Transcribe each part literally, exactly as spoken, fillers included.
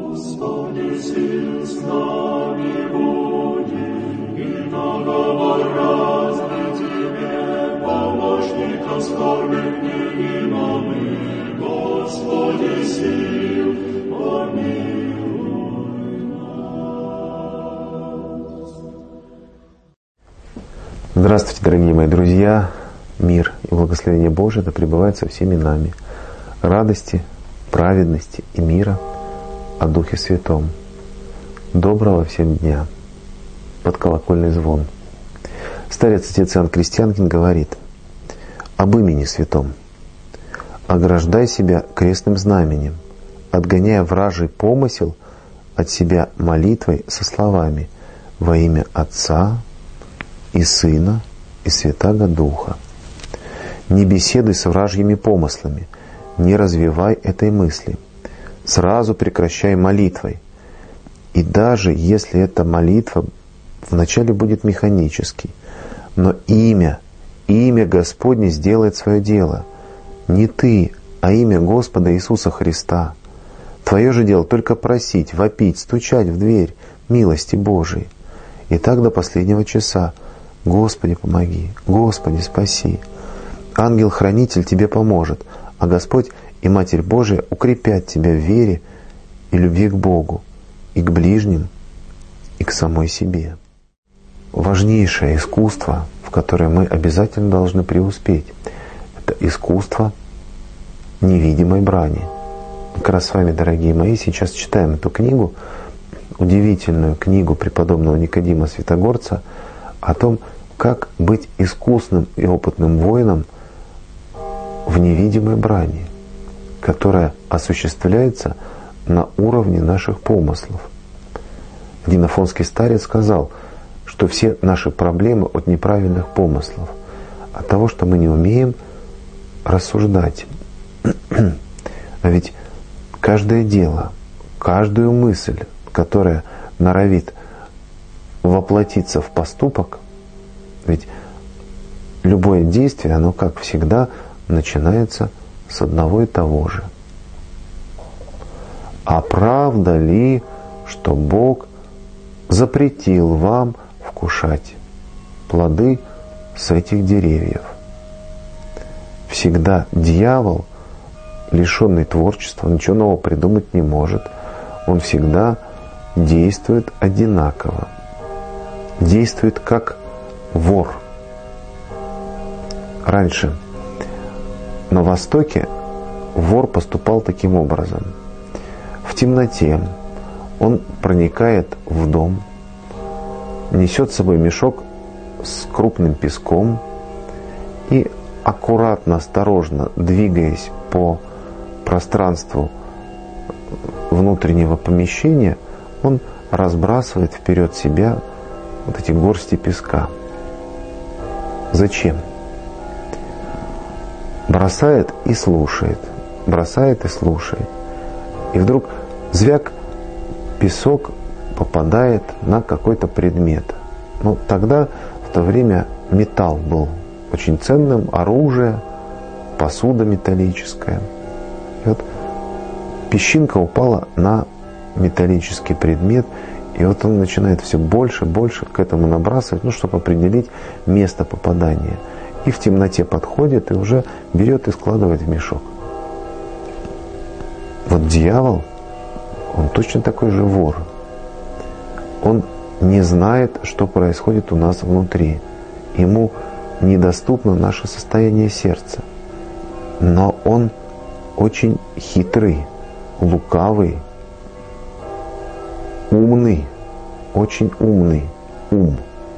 Здравствуйте, дорогие мои друзья! Мир и благословение Божие да пребывает со всеми нами. Радости, праведности и мира о Духе Святом. Доброго всем дня. Под колокольный звон. Старец отец Иоанн Крестьянкин говорит об имени святом. «Ограждай себя крестным знаменем, отгоняя вражий помысел от себя молитвой со словами во имя Отца и Сына и Святаго Духа. Не беседуй с вражьими помыслами, не развивай этой мысли. Сразу прекращай молитвой. И даже если эта молитва вначале будет механической, но имя, имя Господне сделает свое дело. Не ты, а имя Господа Иисуса Христа. Твое же дело только просить, вопить, стучать в дверь милости Божией. И так до последнего часа. Господи, помоги, Господи, спаси. Ангел-хранитель тебе поможет, а Господь и Матерь Божия укрепят тебя в вере и любви к Богу, и к ближним, и к самой себе. Важнейшее искусство, в которое мы обязательно должны преуспеть, это искусство невидимой брани. Как раз с вами, дорогие мои, сейчас читаем эту книгу, удивительную книгу преподобного Никодима Святогорца о том, как быть искусным и опытным воином в невидимой брани, которая осуществляется на уровне наших помыслов. Один афонский старец сказал, что все наши проблемы от неправильных помыслов, от того, что мы не умеем рассуждать. А ведь каждое дело, каждую мысль, которая норовит воплотиться в поступок, ведь любое действие, оно, как всегда, начинается с одного и того же. А правда ли, что Бог запретил вам вкушать плоды с этих деревьев? Всегда дьявол, лишенный творчества, ничего нового придумать не может. Он всегда действует одинаково. Действует как вор. Раньше на Востоке вор поступал таким образом. В темноте он проникает в дом, несет с собой мешок с крупным песком и аккуратно, осторожно, двигаясь по пространству внутреннего помещения, он разбрасывает вперед себя вот эти горсти песка. Зачем? Бросает и слушает, бросает и слушает. И вдруг звяк, песок попадает на какой-то предмет. Ну, тогда, в то время, металл был очень ценным, оружие, посуда металлическая. И вот песчинка упала на металлический предмет, и вот он начинает все больше и больше к этому набрасывать, ну, чтобы определить место попадания. И в темноте подходит и уже берет и складывает в мешок. Вот дьявол, он точно такой же вор. Он не знает, что происходит у нас внутри. Ему недоступно наше состояние сердца. Но он очень хитрый, лукавый, умный, очень умный ум,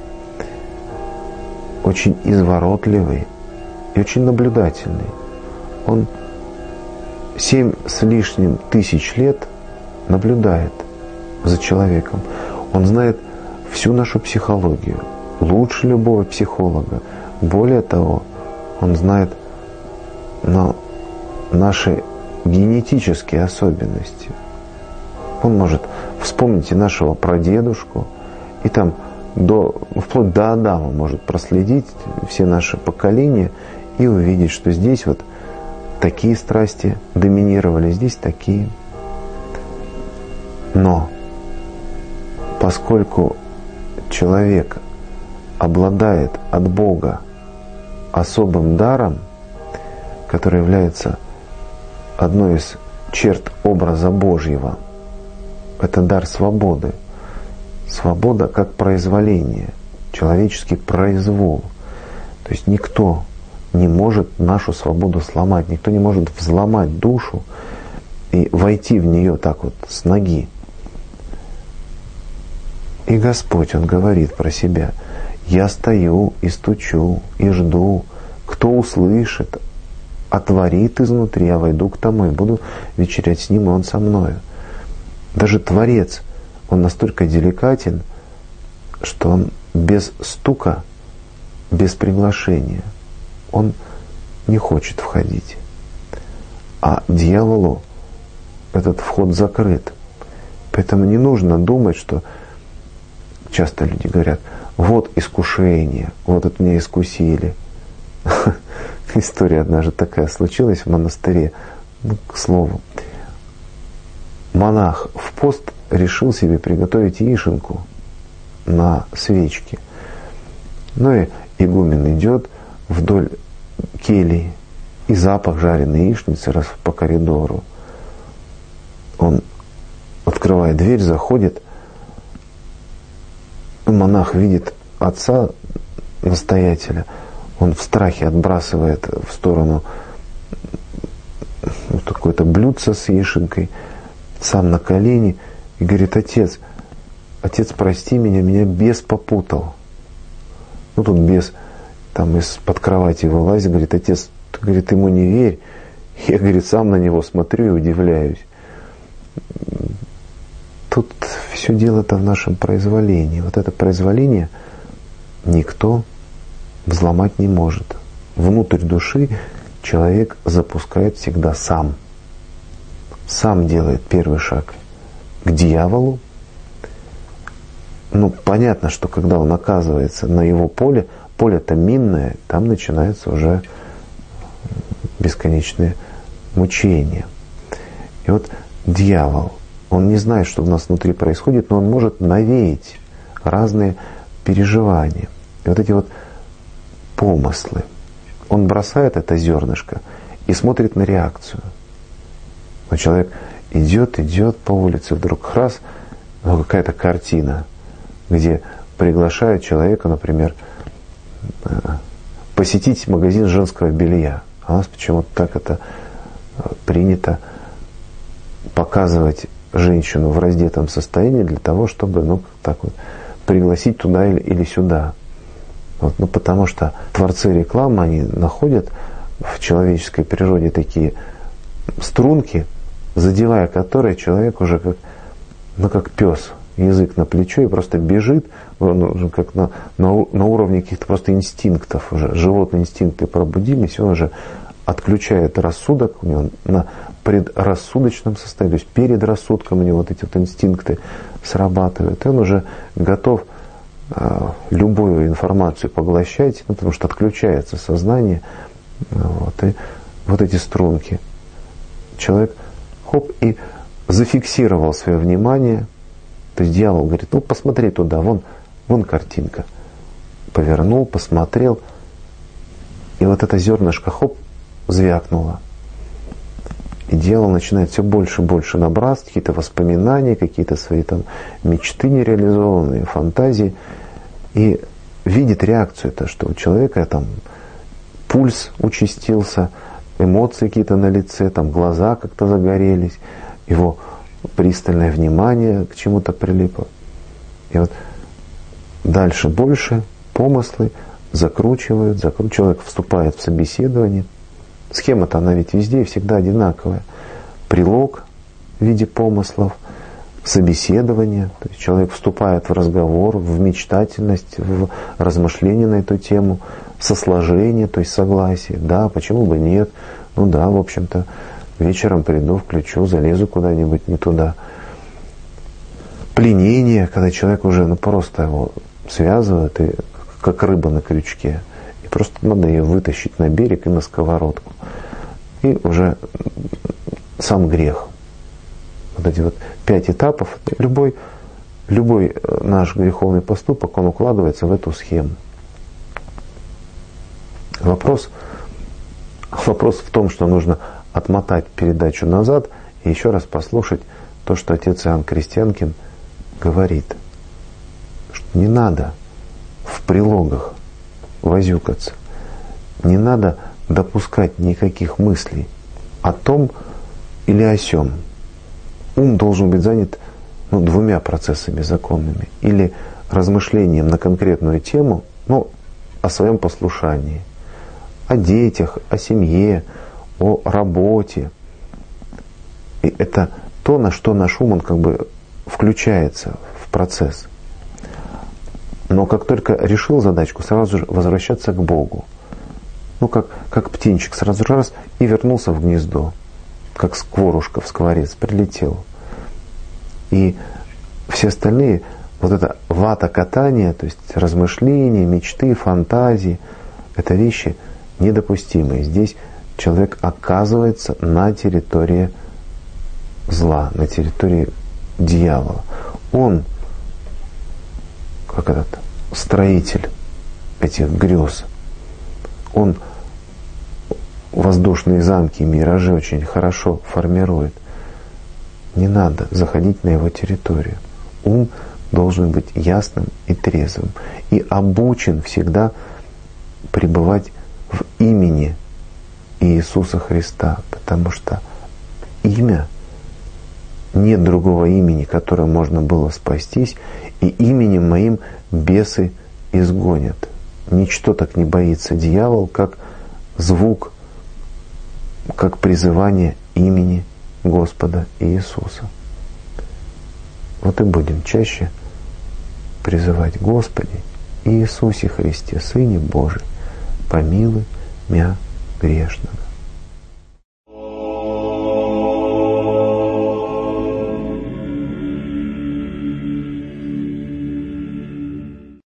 очень изворотливый и очень наблюдательный. Он семь с лишним тысяч лет наблюдает за человеком. Он знает всю нашу психологию, лучше любого психолога. Более того, он знает но, наши генетические особенности. Он может вспомнить и нашего прадедушку, и там до, вплоть до Адама может проследить все наши поколения и увидеть, что здесь вот такие страсти доминировали, здесь такие. Но поскольку человек обладает от Бога особым даром, который является одной из черт образа Божьего, это дар свободы. Свобода как произволение, человеческий произвол. То есть никто не может нашу свободу сломать, никто не может взломать душу и войти в нее так вот с ноги. И Господь, Он говорит про себя: «Я стою и стучу, и жду, кто услышит, отворит изнутри, я войду к тому и буду вечерять с ним, и он со мною». Даже Творец, Он настолько деликатен, что Он без стука, без приглашения, Он не хочет входить. А дьяволу этот вход закрыт. Поэтому не нужно думать, что часто люди говорят: вот искушение, вот это меня искусили. История однажды такая случилась в монастыре. Ну, к слову, монах в пост решил себе приготовить яишенку на свечке. Ну и игумен идет вдоль келии, и запах жареной яичницы раз по коридору. Он открывает дверь, заходит, монах видит отца настоятеля, он в страхе отбрасывает в сторону вот какое-то блюдце с яишенкой, сам на колени и говорит: отец, отец, прости меня, меня бес попутал. Ну тут бес там из-под кровати вылазит, говорит: отец, ты, говорит, ему не верь. Я, говорит, сам на него смотрю и удивляюсь. Тут все дело-то в нашем произволении. Вот это произволение никто взломать не может. Внутрь души человек запускает всегда сам. Сам делает первый шаг к дьяволу. Ну, понятно, что когда он оказывается на его поле, поле-то минное, там начинаются уже бесконечные мучения. И вот дьявол, он не знает, что у нас внутри происходит, но он может навеять разные переживания. И вот эти вот помыслы. Он бросает это зернышко и смотрит на реакцию. Но человек идет, идет по улице, вдруг храс, ну, какая-то картина, где приглашают человека, например, посетить магазин женского белья. А у нас почему-то так это принято показывать женщину в раздетом состоянии для того, чтобы, ну, так вот, пригласить туда или, или сюда. Вот, ну, потому что творцы рекламы, они находят в человеческой природе такие струнки, задевая которые человек уже как, ну, как пес, язык на плечо и просто бежит, он уже как на, на, на уровне каких-то просто инстинктов уже, животные инстинкты пробудились, он уже отключает рассудок, у него на предрассудочном состоянии, то есть перед рассудком у него вот эти вот инстинкты срабатывают, и он уже готов а, любую информацию поглощать, ну, потому что отключается сознание, вот, и вот эти струнки. Человек, хоп, и зафиксировал свое внимание. То есть дьявол говорит: ну посмотри туда, вон, вон картинка. Повернул, посмотрел, и вот это зернышко, хоп, звякнуло. И дьявол начинает все больше и больше набрасывать какие-то воспоминания, какие-то свои там мечты нереализованные, фантазии. И видит реакцию-то, что у человека там пульс участился, эмоции какие-то на лице, там глаза как-то загорелись, его пристальное внимание к чему-то прилипло. И вот дальше больше помыслы закручивают, закручивают, человек вступает в собеседование. Схема-то она ведь везде и всегда одинаковая. Прилог в виде помыслов, собеседование, то есть человек вступает в разговор, в мечтательность, в размышления на эту тему, сосложение, то есть согласие. Да, почему бы нет? Ну да, в общем-то, вечером приду, включу, залезу куда-нибудь не туда. Пленение, когда человек уже, ну, просто его связывает, и, как рыба на крючке. И просто надо ее вытащить на берег и на сковородку. И уже сам грех. вот эти вот пять этапов, любой, любой наш греховный поступок, он укладывается в эту схему. Вопрос, вопрос в том, что нужно отмотать передачу назад и еще раз послушать то, что отец Иоанн Крестьянкин говорит. Что не надо в прилогах возюкаться, не надо допускать никаких мыслей о том или о сём. Ум должен быть занят ну, двумя процессами законными. Или размышлением на конкретную тему, ну, о своем послушании, о детях, о семье, о работе. И это то, на что наш ум он как бы включается в процесс. Но как только решил задачку, сразу же возвращаться к Богу. Ну, как, как птенчик, сразу же раз и вернулся в гнездо. Как скворушка в скворец прилетел. И все остальные, вот это вата катания, то есть размышления, мечты, фантазии, это вещи недопустимые. Здесь человек оказывается на территории зла, на территории дьявола. Он, как этот строитель этих грез, он воздушные замки, миражи очень хорошо формирует. Не надо заходить на его территорию. Ум должен быть ясным и трезвым. И обучен всегда пребывать в имени Иисуса Христа. Потому что имя, нет другого имени, которым можно было спастись, и именем моим бесы изгонят. Ничто так не боится дьявол, как звук, как призывание имени Господа Иисуса. Вот и будем чаще призывать: Господи Иисусе Христе, Сыне Божий, помилуй мя грешного.